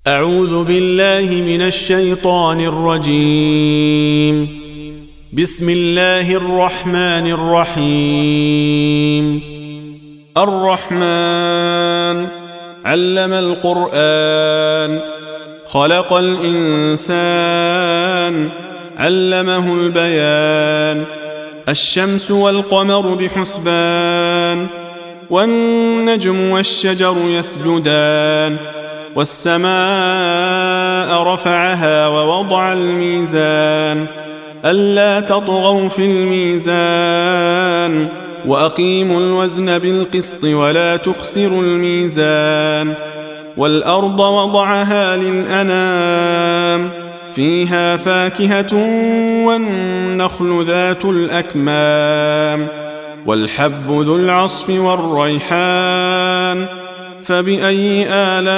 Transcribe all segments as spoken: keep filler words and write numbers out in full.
أعوذ بالله من الشيطان الرجيم. بسم الله الرحمن الرحيم. الرحمن علم القرآن، خلق الإنسان، علمه البيان. الشمس والقمر بحسبان، والنجم والشجر يسجدان. والسماء رفعها ووضع الميزان، ألا تطغوا في الميزان، وأقيموا الوزن بالقسط ولا تخسروا الميزان. والأرض وضعها للأنام، فيها فاكهة والنخل ذات الأكمام، والحب ذو العصف والريحان. فبأي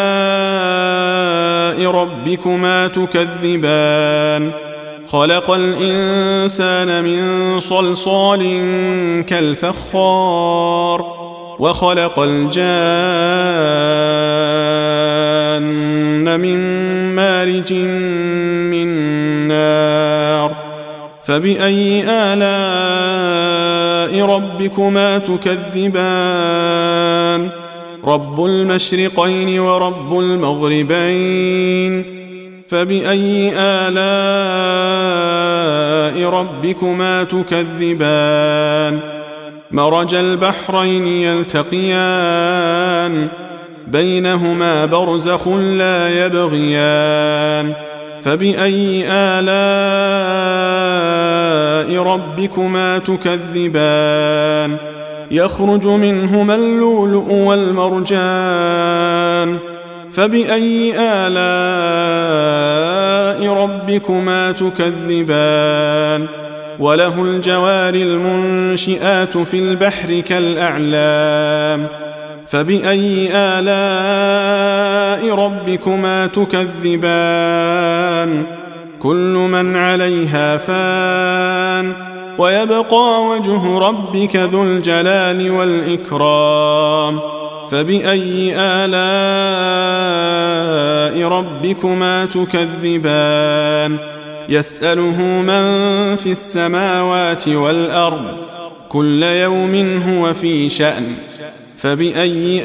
آلاء ربكما تكذبان؟ خلق الإنسان من صلصال كالفخار، وخلق الجان من مارج من نار. فبأي آلاء ربكما تكذبان؟ رب المشرقين ورب المغربين. فبأي آلاء ربكما تكذبان؟ مرج البحرين يلتقيان، بينهما برزخ لا يبغيان. فبأي آلاء ربكما تكذبان؟ يخرج منهما اللؤلؤ والمرجان. فبأي آلاء ربكما تكذبان؟ وله الجوار المنشئات في البحر كالأعلام. فبأي آلاء ربكما تكذبان؟ كل من عليها فان، ويبقى وجه ربك ذو الجلال والإكرام. فبأي آلاء ربكما تكذبان؟ يسأله من في السماوات والأرض، كل يوم هو في شأن. فبأي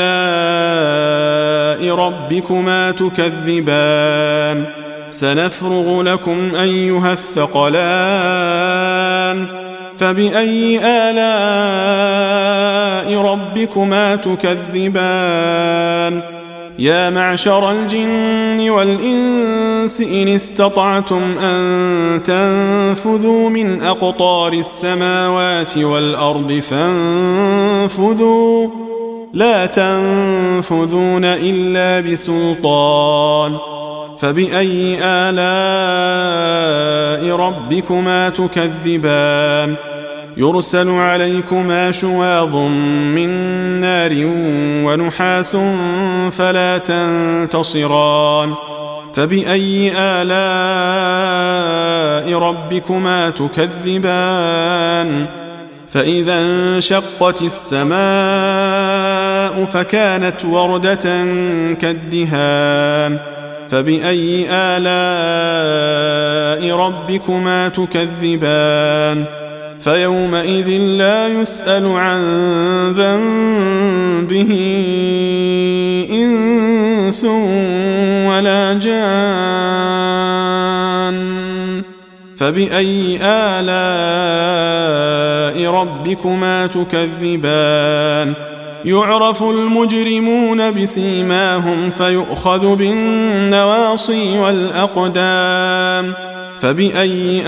آلاء ربكما تكذبان؟ سنفرغ لكم أيها الثقلان. فبأي آلاء ربكما تكذبان؟ يا معشر الجن والإنس إن استطعتم أن تنفذوا من أقطار السماوات والأرض فانفذوا، لا تنفذون إلا بسلطان. فبأي آلاء ربكما تكذبان؟ يرسل عليكما شواظ من نار ونحاس فلا تنتصران. فبأي آلاء ربكما تكذبان؟ فإذا انشقت السماء فكانت وردة كالدهان. فبأي آلاء ربكما تكذبان؟ فيومئذ لا يسأل عن ذنبه إنس ولا جان. فبأي آلاء ربكما تكذبان؟ يعرف المجرمون بسيماهم فيؤخذ بالنواصي والأقدام. فبأي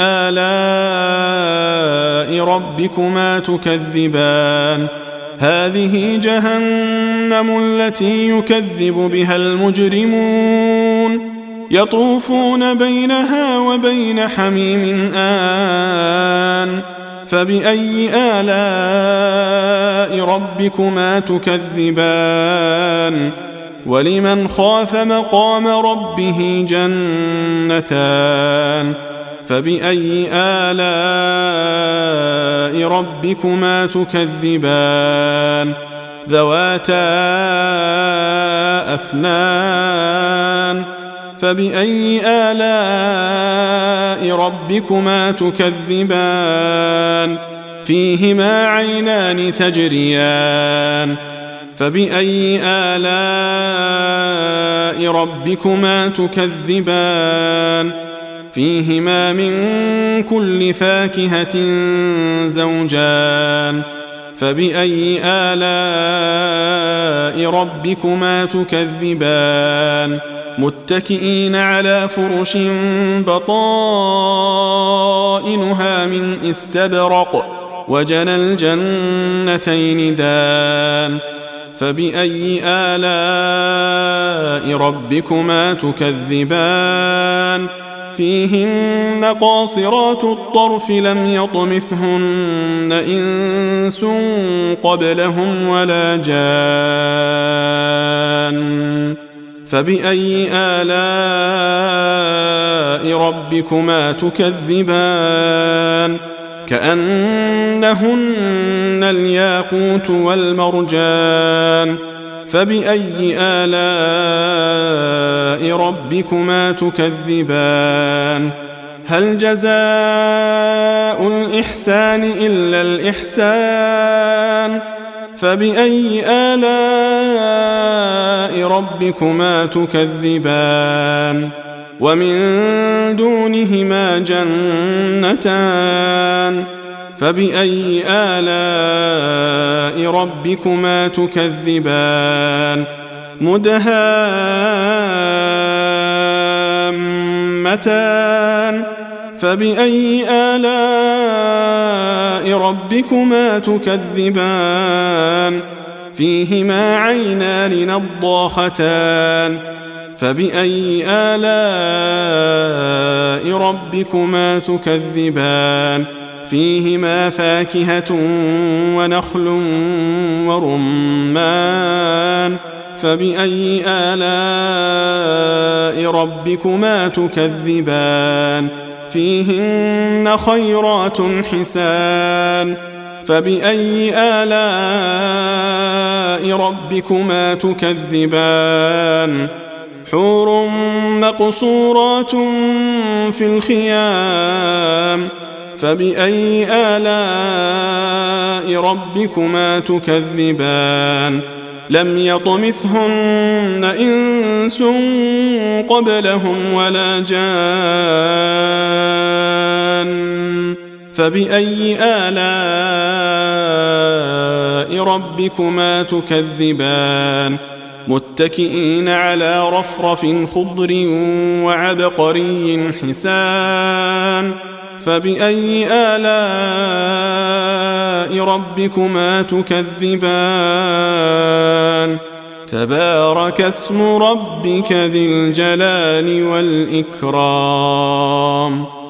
آلاء ربكما تكذبان؟ هذه جهنم التي يكذب بها المجرمون، يطوفون بينها وبين حميم آن. فبأي آلاء ربكما تكذبان؟ ولمن خاف مقام ربه جنتان. فبأي آلاء ربكما تكذبان؟ ذواتا أفنان فبأي آلاء ربكما تكذبان فيهما عينان تجريان فبأي آلاء ربكما تكذبان فيهما من كل فاكهة زوجان فبأي آلاء ربكما تكذبان متكئين على فرش بطائنها من استبرق وجنى الجنتين دان فبأي آلاء ربكما تكذبان فيهن قاصرات الطرف لم يطمثهن إنس قبلهم ولا جان فبأي آلاء ربكما تكذبان كأنهن الياقوت والمرجان فبأي آلاء ربكما تكذبان هل جزاء الإحسان إلا الإحسان فبأي آلاء ربكما تكذبان ومن دونهما جنتان فبأي آلاء ربكما تكذبان مدهامتان فبأي آلاء ربكما تكذبان فيهما عينان نضاختان فبأي آلاء ربكما تكذبان فيهما فاكهة ونخل ورمان فبأي آلاء ربكما تكذبان فيهن خيرات حسان فبأي آلاء ربكما تكذبان حور مقصورات في الخيام فبأي آلاء ربكما تكذبان لم يطمثهن إنس قبلهم ولا جان فبأي آلاء ربكما تكذبان متكئين على رفرف خضر وعبقري حسان فبأي آلاء ربكما تكذبان تبارك اسم ربك ذي الجلال والإكرام